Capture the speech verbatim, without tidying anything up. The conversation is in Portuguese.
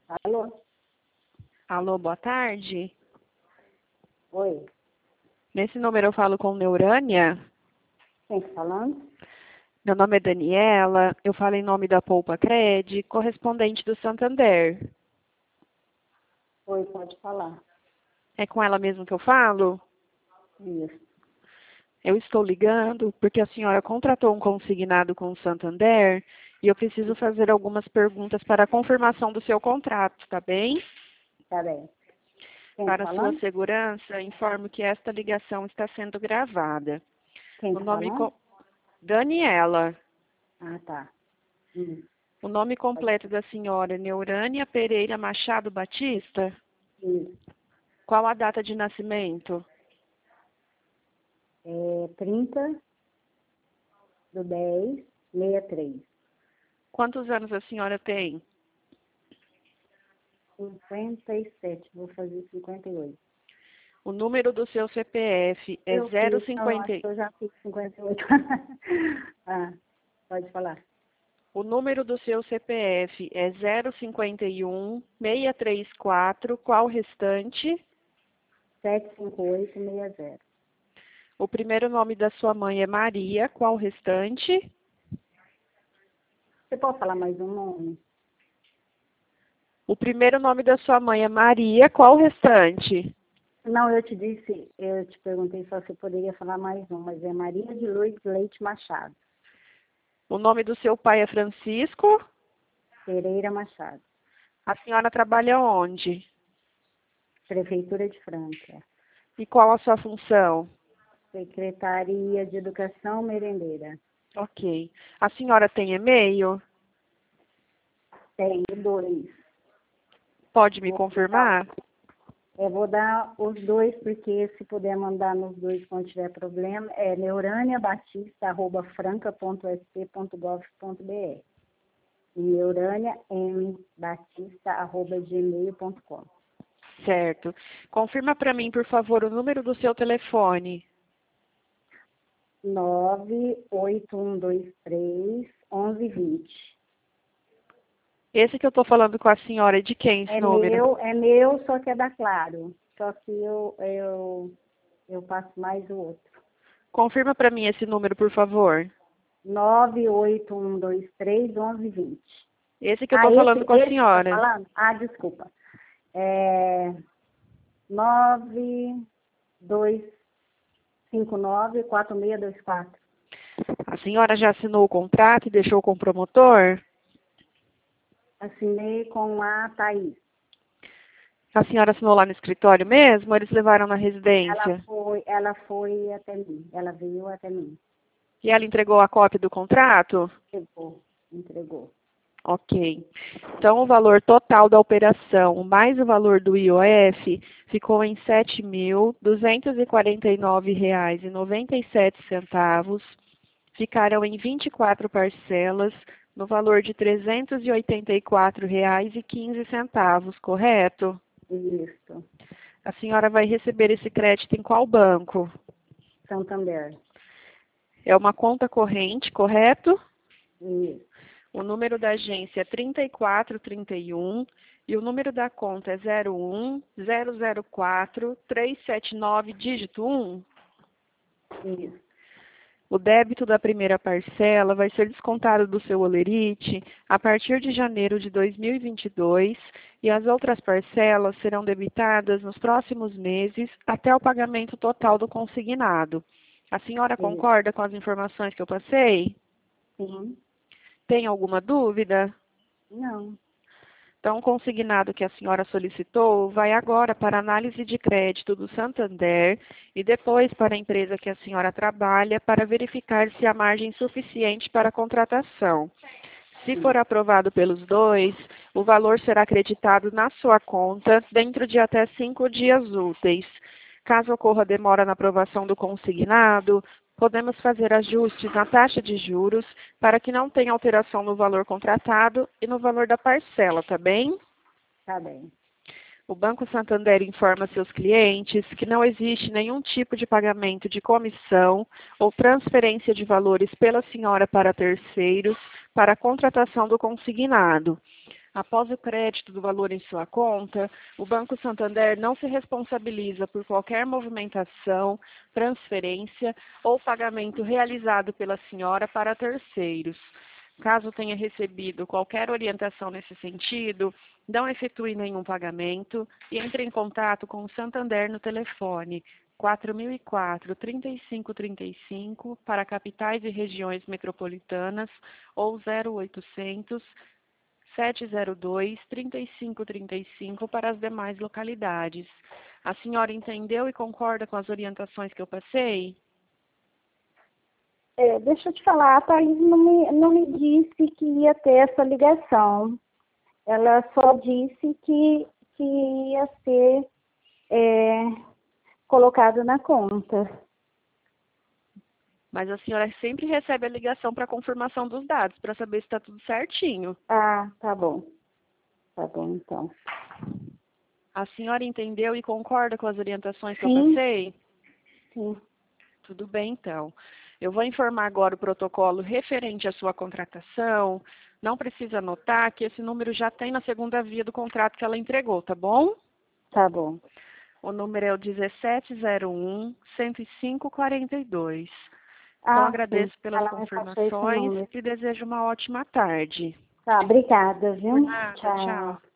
Alô? Alô, boa tarde. Oi. Nesse número eu falo com Neurânia. Quem está falando? Meu nome é Daniela, eu falo em nome da Poupa Cred, correspondente do Santander. Oi, pode falar. É com ela mesmo que eu falo? Isso. Eu estou ligando porque a senhora contratou um consignado com o Santander e eu preciso fazer algumas perguntas para a confirmação do seu contrato, tá bem? Tá bem. Quem está Para sua falando? segurança, informo que esta ligação está sendo gravada. Quem O está nome falando? co... Daniela. Ah, tá. Hum. O nome completo da senhora é Neurânia Pereira Machado Batista? Isso. Qual a data de nascimento? É trinta do dez, sessenta e três. Quantos anos a senhora tem? cinquenta e sete. Vou fazer cinquenta e oito. O número do seu C P F é Eu fiz, não, acho zero cinquenta. que eu já fiz cinquenta e oito. Ah, pode falar. O número do seu C P F é zero cinquenta e um, seiscentos e trinta e quatro. Qual o restante? sete cinco oito seis zero. O primeiro nome da sua mãe é Maria. Qual o restante? Você pode falar mais um nome? O primeiro nome da sua mãe é Maria. Qual o restante? Não, eu te disse, eu te perguntei se você poderia falar mais um, mas é Maria de Lourdes Leite Machado. O nome do seu pai é Francisco. Pereira Machado. A senhora trabalha onde? Prefeitura de Franca. E qual a sua função? Secretaria de Educação Merendeira. Ok. A senhora tem e-mail? Tenho dois. Pode me Vou dar, confirmar? eu vou dar os dois, porque se puder mandar nos dois quando tiver problema, é neuraniabatista arroba franca ponto s p ponto gov ponto b r e neuraniambatista arroba gmail ponto com. Certo. Confirma para mim, por favor, o número do seu telefone. nove oito um dois três onze vinte. Esse que eu estou falando com a senhora, é de quem esse É número? meu, é meu, só que é da Claro. Só que eu, eu, eu passo mais o outro. Confirma para mim esse número, por favor. nove oito um dois três onze vinte. Esse que eu Ah, estou falando esse, com a esse que está senhora. falando? Ah, desculpa. É nove dois cinco nove quatro seis dois quatro. A senhora já assinou o contrato e deixou com o promotor? Assinei com a Thaís. A senhora assinou lá no escritório mesmo ou eles levaram na Ela residência? foi, ela foi até mim. Ela veio até mim. E ela entregou a cópia do contrato? Entregou, entregou. Ok. Então, o valor total da operação, mais o valor do I O F, ficou em sete mil duzentos e quarenta e nove reais e noventa e sete centavos. Ficaram em vinte e quatro parcelas, no valor de trezentos e oitenta e quatro reais e quinze centavos, correto? Isso. A senhora vai receber esse crédito em qual banco? Santander. É uma conta corrente, correto? Isso. O número da agência é trinta e quatro trinta e um e o número da conta é zero um zero zero quatro três sete nove, dígito um. Isso. O débito da primeira parcela vai ser descontado do seu holerite a partir de janeiro de dois mil e vinte e dois e as outras parcelas serão debitadas nos próximos meses até o pagamento total do consignado. A senhora Isso. concorda com as informações que eu passei? Sim. Tem alguma dúvida? Não. Então, o consignado que a senhora solicitou vai agora para a análise de crédito do Santander e depois para a empresa que a senhora trabalha para verificar se há margem suficiente para a contratação. Se for aprovado pelos dois, o valor será acreditado na sua conta dentro de até cinco dias úteis. Caso ocorra demora na aprovação do consignado, podemos fazer ajustes na taxa de juros para que não tenha alteração no valor contratado e no valor da parcela, tá bem? Tá bem. O Banco Santander informa seus clientes que não existe nenhum tipo de pagamento de comissão ou transferência de valores pela senhora para terceiros para a contratação do consignado. Após o crédito do valor em sua conta, o Banco Santander não se responsabiliza por qualquer movimentação, transferência ou pagamento realizado pela senhora para terceiros. Caso tenha recebido qualquer orientação nesse sentido, não efetue nenhum pagamento e entre em contato com o Santander no telefone quatro mil e quatro, trinta e cinco trinta e cinco para capitais e regiões metropolitanas ou zero oitocentos, sete zero dois, trinta e cinco trinta e cinco para as demais localidades. A senhora entendeu e concorda com as orientações que eu passei? É, deixa eu te falar, a Thaís não me, não me disse que ia ter essa ligação. Ela só disse que, que ia ser é, colocado na conta. Mas a senhora sempre recebe a ligação para confirmação dos dados, para saber se está tudo certinho. Ah, tá bom. Tá bom, então. A senhora entendeu e concorda com as orientações que Sim. eu passei? Sim. Tudo bem, então. Eu vou informar agora o protocolo referente à sua contratação. Não precisa anotar que esse número já tem na segunda via do contrato que ela entregou, tá bom? Tá bom. O número é o dezessete zero um, cento e cinco, quarenta e dois. Ah, Então, agradeço sim. pelas Ela me passou esse confirmações número. e desejo uma ótima tarde. Tá, obrigada, Por viu? nada, Tchau. tchau.